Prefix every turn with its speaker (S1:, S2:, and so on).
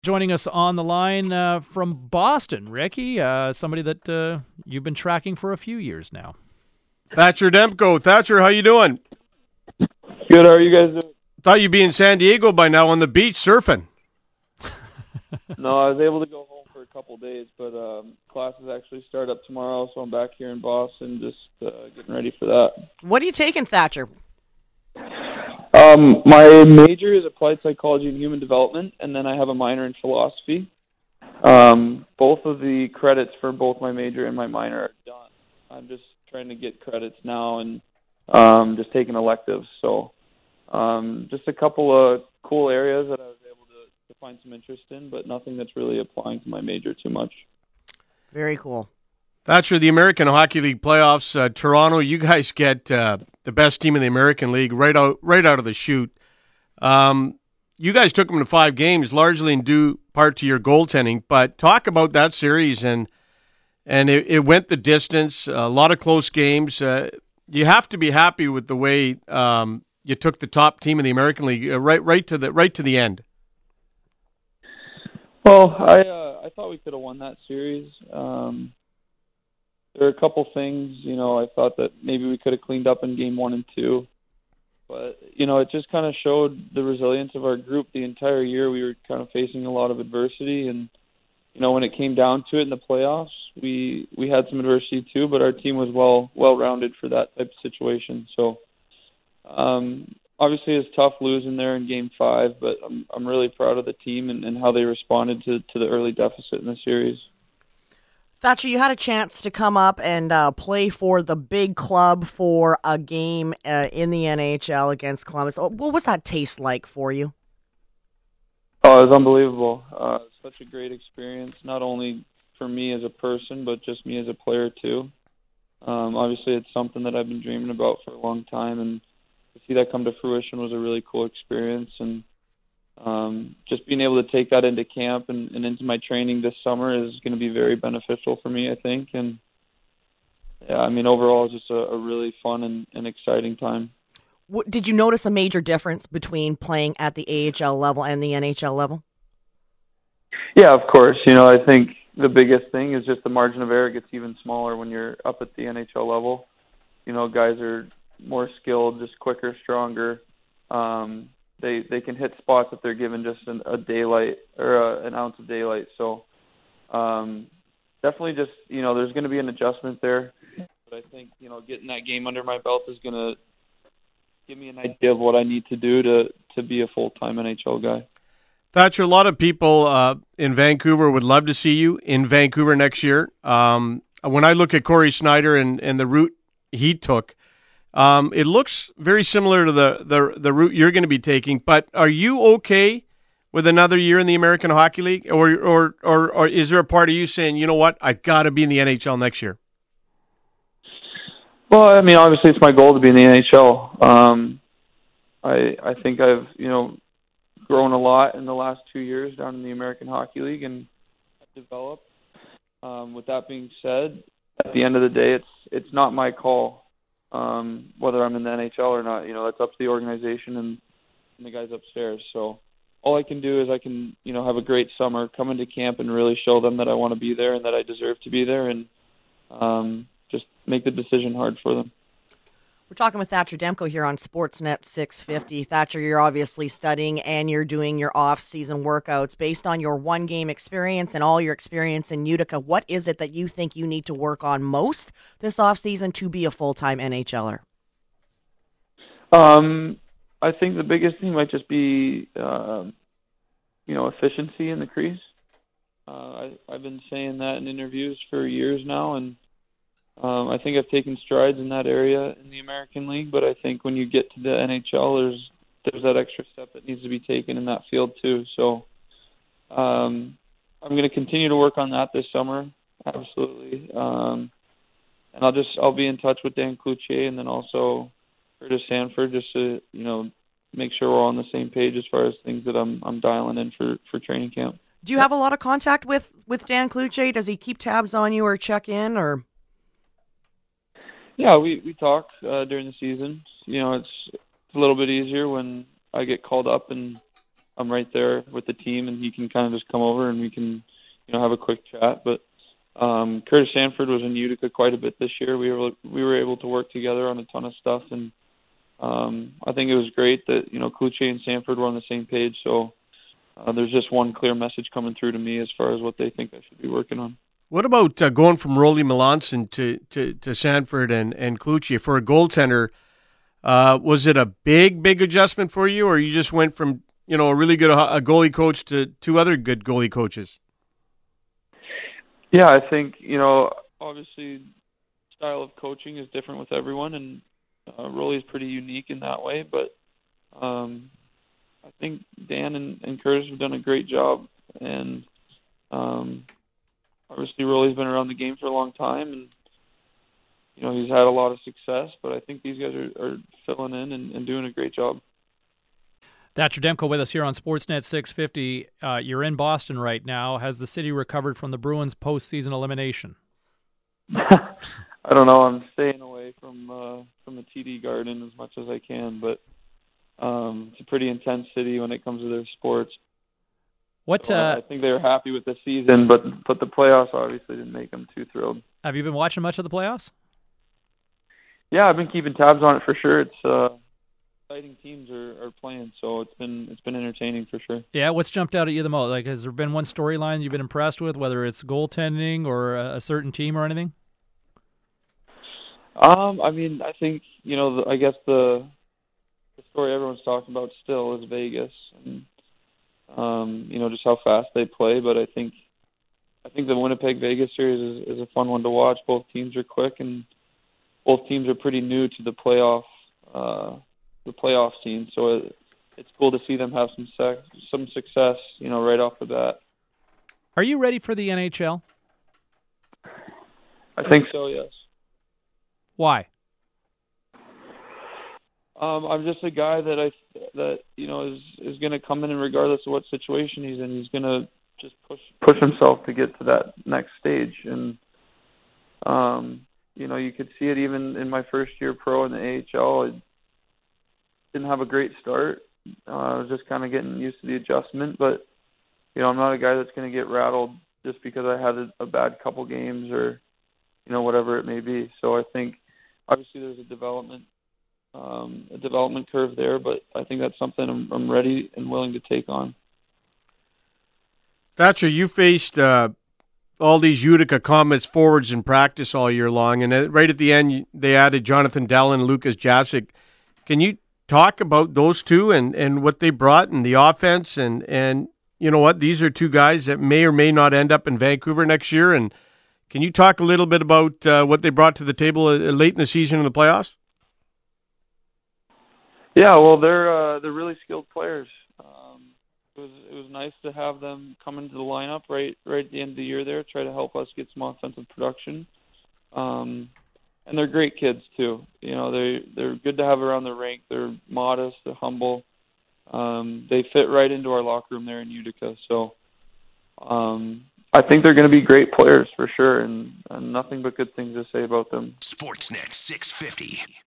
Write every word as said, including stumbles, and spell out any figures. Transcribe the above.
S1: Joining us on the line uh, from Boston, Ricky, uh, somebody that uh, you've been tracking for a few years now.
S2: Thatcher Demko. Thatcher, how you doing?
S3: Good. How are you guys doing?
S2: Thought you'd be in San Diego by now on the beach surfing.
S3: No, I was able to go home for a couple of days, but um, classes actually start up tomorrow, so I'm back here in Boston just uh, getting ready for that.
S4: What are you taking, Thatcher?
S3: Um, my major is applied psychology and human development, and then I have a minor in philosophy. Um, both of the credits for both my major and my minor are done. I'm just trying to get credits now and um, just taking electives. So um, just a couple of cool areas that I was able to, to find some interest in, but nothing that's really applying to my major too much.
S4: Very cool.
S2: Thatcher, the American Hockey League playoffs, uh, Toronto, you guys get uh, the best team in the American League right out right out of the chute. Um, you guys took them to five games, largely in due part to your goaltending. But talk about that series, and and it, it went the distance. A lot of close games. Uh, you have to be happy with the way um, you took the top team in the American League uh, right right to the right to the end.
S3: Well, I uh, I thought we could have won that series. Um, There were a couple things, you know, I thought that maybe we could have cleaned up in game one and two. But, you know, it just kind of showed the resilience of our group the entire year. We were kind of facing a lot of adversity. And, you know, when it came down to it in the playoffs, we we had some adversity too, but our team was well well-rounded for that type of situation. So, um, obviously it's tough losing there in game five, but I'm I'm really proud of the team and, and how they responded to, to the early deficit in the series.
S4: Thatcher, you had a chance to come up and uh, play for the big club for a game uh, in the N H L against Columbus. What was that taste like for you?
S3: Oh, it was unbelievable. Uh, such a great experience, not only for me as a person, but just me as a player too. Um, obviously, it's something that I've been dreaming about for a long time, and to see that come to fruition was a really cool experience. And Um, just being able to take that into camp and, and into my training this summer is going to be very beneficial for me, I think. And yeah, I mean, overall, it's just a, a really fun and, and exciting time.
S4: What, did you notice a major difference between playing at the A H L level and the N H L level?
S3: Yeah, of course. You know, I think the biggest thing is just the margin of error gets even smaller when you're up at the N H L level. You know, guys are more skilled, just quicker, stronger. Um, They they can hit spots if they're given just an, a daylight or a, an ounce of daylight. So um, definitely just, you know, there's going to be an adjustment there. But I think, you know, getting that game under my belt is going to give me an idea of what I need to do to, to be a full-time N H L guy.
S2: Thatcher, a lot of people uh, in Vancouver would love to see you in Vancouver next year. Um, when I look at Corey Schneider and, and the route he took, Um, it looks very similar to the, the the route you're going to be taking, but are you okay with another year in the American Hockey League, or or or, or is there a part of you saying, you know what, I got to be in the N H L next year?
S3: Well, I mean, obviously it's my goal to be in the N H L. Um, I I think I've you know grown a lot in the last two years down in the American Hockey League and developed. Um, with that being said, at the end of the day, it's it's not my call. Um, whether I'm in the N H L or not, you know, that's up to the organization and, and the guys upstairs. So all I can do is I can, you know, have a great summer, come into camp and really show them that I want to be there and that I deserve to be there, and um, just make the decision hard for them.
S4: We're talking with Thatcher Demko here on Sportsnet six fifty. Thatcher, you're obviously studying and you're doing your off-season workouts. Based on your one-game experience and all your experience in Utica, what is it that you think you need to work on most this off-season to be a full-time NHLer?
S3: Um, I think the biggest thing might just be, uh, you know, efficiency in the crease. Uh, I, I've been saying that in interviews for years now, and Um, I think I've taken strides in that area in the American League, but I think when you get to the N H L, there's there's that extra step that needs to be taken in that field too. So um, I'm going to continue to work on that this summer, absolutely. Um, and I'll just I'll be in touch with Dan Cloutier and then also Curtis Sanford just to you know make sure we're all on the same page as far as things that I'm I'm dialing in for, for training camp.
S4: Do you have a lot of contact with, with Dan Cloutier? Does he keep tabs on you or check in or?
S3: Yeah, we we talk uh, during the season. You know, it's, it's a little bit easier when I get called up and I'm right there with the team, and he can kind of just come over and we can, you know, have a quick chat. But um, Curtis Sanford was in Utica quite a bit this year. We were we were able to work together on a ton of stuff, and um, I think it was great that, you know, Cloutier and Sanford were on the same page. So uh, there's just one clear message coming through to me as far as what they think I should be working on.
S2: What about uh, going from Rolly Melanson to, to, to Sanford and, and Cloutier for a goaltender? Uh, was it a big, big adjustment for you, or you just went from, you know, a really good a goalie coach to two other good goalie coaches?
S3: Yeah, I think, you know, obviously style of coaching is different with everyone, and uh, Rolly is pretty unique in that way. But um, I think Dan and, and Curtis have done a great job, and um, obviously Rolly's been around the game for a long time, and you know, he's had a lot of success, but I think these guys are, are filling in and, and doing a great job.
S1: Thatcher Demko with us here on Sportsnet six fifty. Uh, you're in Boston right now. Has the city recovered from the Bruins' postseason elimination?
S3: I don't know. I'm staying away from uh, from the T D Garden as much as I can, but um, it's a pretty intense city when it comes to their sports.
S1: What
S3: so
S1: uh,
S3: I think they were happy with the season, but but the playoffs obviously didn't make them too thrilled.
S1: Have you been watching much of the playoffs?
S3: Yeah, I've been keeping tabs on it for sure. It's uh, exciting teams are, are playing, so it's been it's been entertaining for sure.
S1: Yeah, what's jumped out at you the most? Like, has there been one storyline you've been impressed with, whether it's goaltending or a, a certain team or anything?
S3: Um, I mean, I think you know, the, I guess the the story everyone's talking about still is Vegas, and um, you know, just how fast they play. But I think I think the Winnipeg Vegas series is, is a fun one to watch. Both teams are quick, and both teams are pretty new to the playoff, uh, the playoff scene. So it, it's cool to see them have some sec- some success, you know, right off the bat.
S1: Are you ready for the N H L?
S3: I think so. Yes.
S1: Why?
S3: Um, I'm just a guy that I that you know is is going to come in, and regardless of what situation he's in, he's going to just push push himself to get to that next stage. And um. You know, you could see it even in my first year pro in the A H L. I didn't have a great start. Uh, I was just kind of getting used to the adjustment. But, you know, I'm not a guy that's going to get rattled just because I had a, a bad couple games or, you know, whatever it may be. So I think, obviously, there's a development um, a development curve there, but I think that's something I'm, I'm ready and willing to take on.
S2: Thatcher, you faced uh, all these Utica Comets forwards in practice all year long, and right at the end they added Jonathan Dallin and Lucas Jasic. Can you talk about those two and, and what they brought in the offense? And, and you know what, these are two guys that may or may not end up in Vancouver next year. And can you talk a little bit about uh, what they brought to the table uh, late in the season in the playoffs?
S3: Yeah, well, they're uh, they're really skilled players. Um, it was it was nice to have them come into the lineup right right at the end of the year there, try to help us get some offensive production. Um, and they're great kids too. You know, they they're good to have around the rink. They're modest, they're humble. Um, they fit right into our locker room there in Utica. So um, I think they're going to be great players for sure, and, and nothing but good things to say about them.
S5: Sportsnet six fifty.